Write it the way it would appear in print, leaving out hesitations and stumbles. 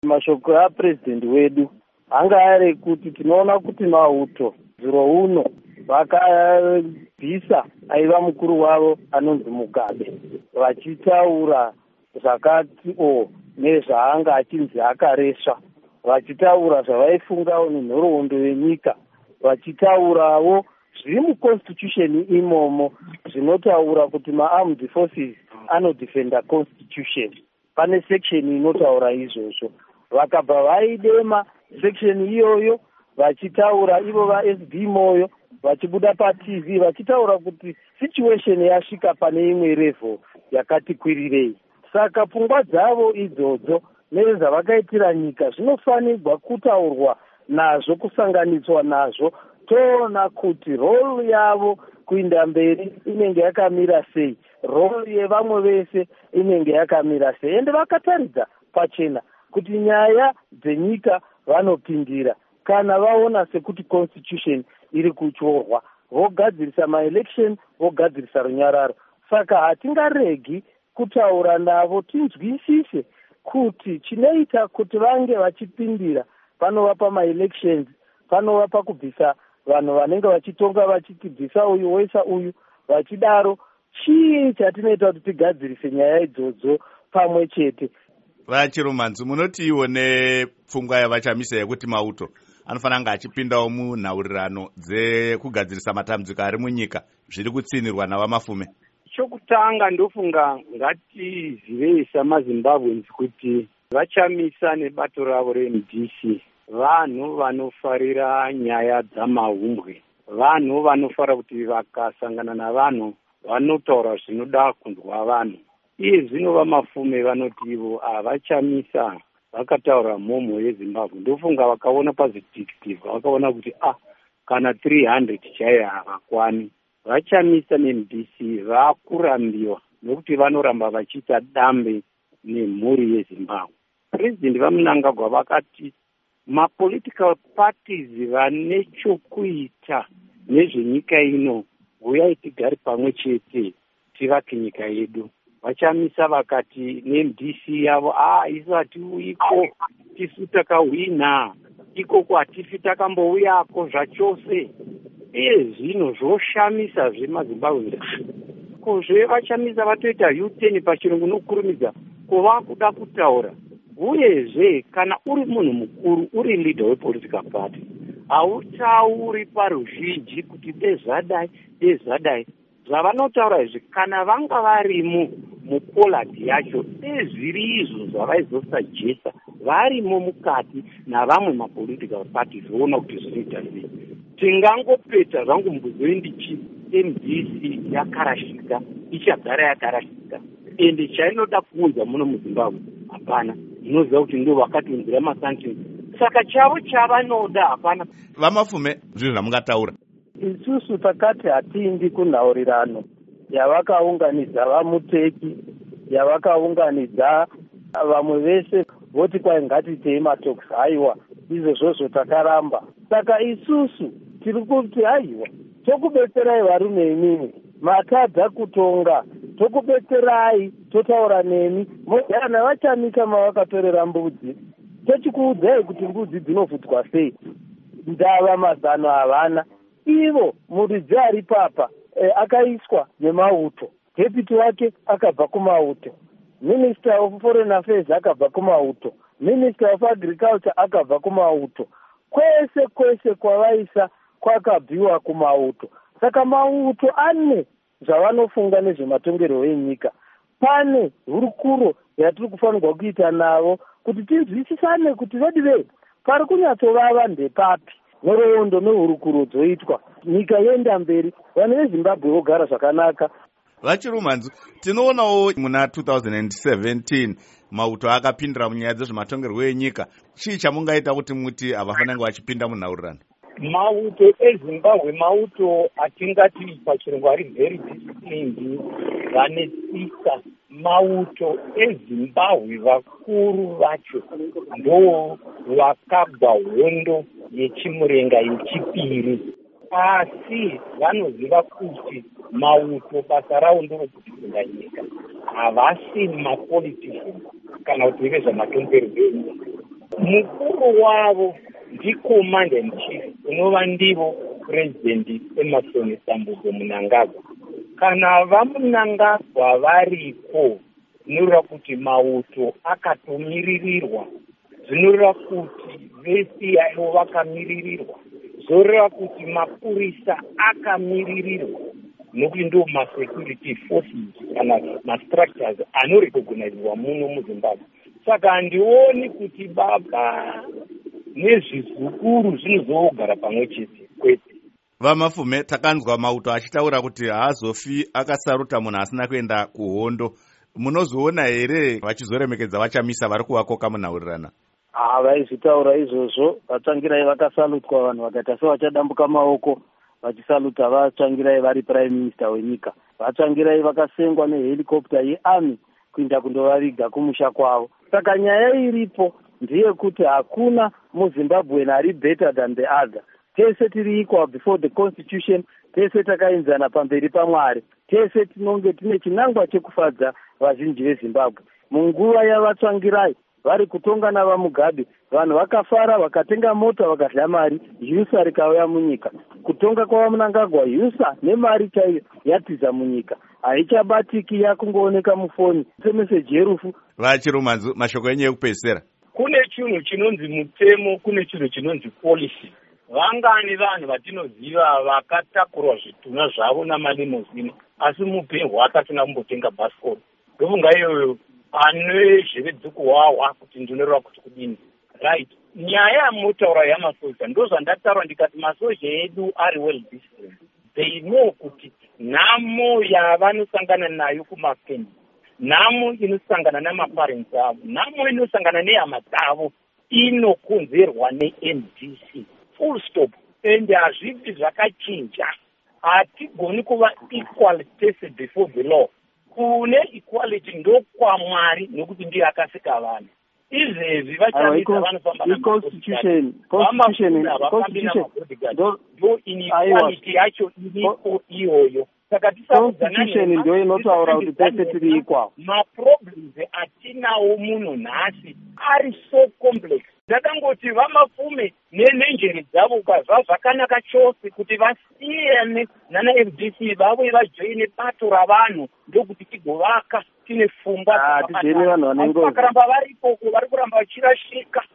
Mashoko apresident wedu anga ari kuti tinoona kuti Mauto zuro uno vakabvisa aiva mukuru wavo anonzi Mugabe, vachitaura zvakati nezvaanga achinzi akaresva, vachitaura zvavaifunga nenhoroondo yenyika, vachitaurawo zviri muconstitution imomo zvinotaura kuti maarmed forces anodefenda constitution. Pane section inotaura izvozvo. Vakabva vaidema section iyoyo vachitaura ivo va-SD moyo vachibuda paTV vachitaura kuti situation yasvika pane imwe level yakati kwirirei. Saka pfungwa dzavo idzodzo nezvavakaitira nyika zvinofanirwa kutaurwa nazvo, kusanganiswa nazvo, toona kuti role yavo kuinda mberi inenge yakamira sei, role yevamwe vese inenge yakamira sei, ende vakataridza pachena kuti nyaya dzenyika vanopindira kana vaona sekuti constitution iri kutyorwa, vogadzirisa maelection, vogadzirisa runyararo. Saka hatingaregi kutaura navo tinzwisise kuti chinoita kuti vange vachipindira panova pamaelections, panova pakubvisa vanhu vanenge vachitonga vachitibvisa uyu woisa uyu, vachidaro chii chatinoita kuti tigadzirise nyaya idzodzo pamwe chete. Vachirumanzu, munoti iwo nepfungwa yavachamisa yekuti Mauto anofanira kunge achipindawo munhaurirano dzekugadzirisa matambudziko ari munyika zviri kutsinirwa navamafume? Chokutanga ndofunga ngatizive samaZimbabweans kuti vachamisa nebato ravo reMDC vanhu vanofarira nyaya dzamahumbwe, vanhu vanofarira kuti vakasangana navanhu vanotaura zvinoda kunzwa vanhu. Iye zvino vamafume vanoti ivo havachamisa vakataura mhomho yeZimbabwe. Ndofunga vakaona pazvidictive vakaona kuti kana 300 chaiyo havakwani, vachamisa neMDC vakurambiwa nokuti vanoramba vachiita dambe nemhuri yeZimbabwe. President vaMnangagwa vakati mapolitical parties vane chokuita nezvenyika ino uyai tigare pamwe chete tivake nyika yedu. Vachamisa vakati neMDC yavo isu hatiuyiko, tisu takahwina, ikoko hatifi takambouyako zvachose. Iye zvino zvoshamisa zvemaZimbabwe kozve vachamisa vatoita U10 pachirungu nokurumidza kuvakuda kutaura. Uyezve kana uri munhu mukuru, uri leader wepolitical party, hautauri paruzhinji kuti dezvadai. Zvavanotaura izvi kana vanga varimo mupolati yacho ezviri izvo zvavaizosajesa varimo mukati navamwe mapolitical parties voona kuti zvinoita sei. Tingangopeta zvangu mbuzoindichi MDC yakarashika, ichagara yakarashika, ende chainoda kuunza muno muZimbabwe hapana. Inoziva kuti ndo vakatunzira masanctions, saka chavo chavanoda hapana. Vamafume zvinhu zvamungataura? Isusu takati hatiindi kunhaurirano yavakaunganidza vaMuteki, yavakaunganidza vamwe vese voti kwai ngatitei matoks, haiwa izvozvo takaramba. Saka isusu tiri kuti haiwa tokubetserai varume imimi, matadza kutonga, tokubetserai, totaura nemi, mogara vachamika mavakatorera mbudzi, tochikuudzai kuti mbudzi dzinovhutwa sei, ndava mazano havana. Ivo muridzi ari papa akaiswa neMauto, deputy wake akabva kuMauto, minister of foreign affairs akabva kuMauto, minister of agriculture akabva kuMauto, kwese kwavaisa kwakabviwa kuMauto. Saka Mauto ane zvavanofunga nezvematongerwo enyika. Pane hurukuro yatiri kufanirwa kuita navo kuti tinzwisisane kuti vedivei pari kunyattovava ndepapi, nhoroondo nehurukuro dzoitwa, nyika yenda mberi, vanhu veZimbabwe vogara zvakanaka. Vachirumanzu, tinoonawo muna 2017 Mauto akapindira munyaya dzezvematongerwo enyika. Chii chamungaita kuti muti havafanirwi vachipinda munhaurirano? Mauto eZimbabwe, Mauto atingati pachirungu ari very disciplined, vane tsika. Mauto eZimbabwe vakuru vacho ndo vakabva hondo yechimurenga yechipiri, asi vanoziva kuti Mauto basa ravo nderokutonga nyika, havasi mapoliticians kana kuti veve zvamatongerwo enyika. mukuru wavo ndiCommander in Chief unova ndivo President Emmerson Sambudzo Mnangagwa. Kana vaMnangagwa variko, zvinoreva kuti mauto akatomiririrwa, zvinoreva kuti veCIO vakamiririrwa, zvinoreva kuti mapurisa akamiririrwa, nokuti ndo masecurity forces kana mastructures anorecognizwa muno muZimbabwe. Saka handioni kuti baba nezvizukuru zvinozogara pamwe chete kwete. VaMafume, takanzwa Mauto achitaura kuti haazofi akasaruta munhu asina kuenda kuhondo. Munozoona here vachizoremekedza vachamisa vari kuvakoka munhaurirana? Vaizvitaura izvozvo, vatsvangirai vakasalutwa, vanhu vakaita sevachadambuka maoko vachisaluta vatsvangirai vari prime minister wenyika. Vatsvangirai vakasengwa nehelicopter yearmy kuenda kundovaviga kumusha kwavo. Saka nyaya iripo ndeyekuti hakuna muZimbabwe ari better than the other. Tese tiri equal before the constitution, tese takaenzana pamberi paMwari, tese tinonge tine chinangwa chekufadza vazhinji veZimbabwe. Munguva yavatsvangirai vari kutonga navaMugabe, vanhu vakafara, vakatenga mota, vakadya mari, yusa rikauya munyika. Kutonga kwavaMnangagwa, yusa nemari chaiyo yatiza munyika. Haichabatiki, yakungooneka mufoni semeseji yerufu. Vachirumanzu, mashoko enyu ekupedzisira. Kune chinhu chinonzi mutemo, kune chinhu chinonzi policy. Vangani vanhu vatinoziva vakatakurwa zvitunha zvavo namalimozini, asi mupenyu hwakatina kumbotenga bhasikoro. Ndofunga iyoyo ane zvevedzukuwawa kuti ndinoreva kuti kudini. Right. Nyaya yamunotaura yamasoja ndozvandataura ndikati masoja edu ari well disciplined. They know kuti nhamo yavanosangana nayo kumakendi, nhamo inosangana namaparents avo, nhamo inosangana nehama dzavo inokonzerwa neMDC. Full stop. And hazvipi zvakachinja. Hatigoni kuva equal tested before the law. Kune equality ndokwamwari nokuti ndiye akasika vanhu. Izvezvi vachamisa vanofamba constitution ndo inequality yacho iripo iyoyo. Saka constitution ndio inotaura kuti tese tiri equal. Maproblems atinawo muno nhasi ari so complex. Ndakangoti VaMafume nenjere dzavo ukazva zvakanaka chose kuti vasiyane nanaFDC vavo vajoine bato ravanhu ndokuti tigovaka tine pfungwa vanhu vane ngozi. Vakaramba varipo vari kuramba vachirashika.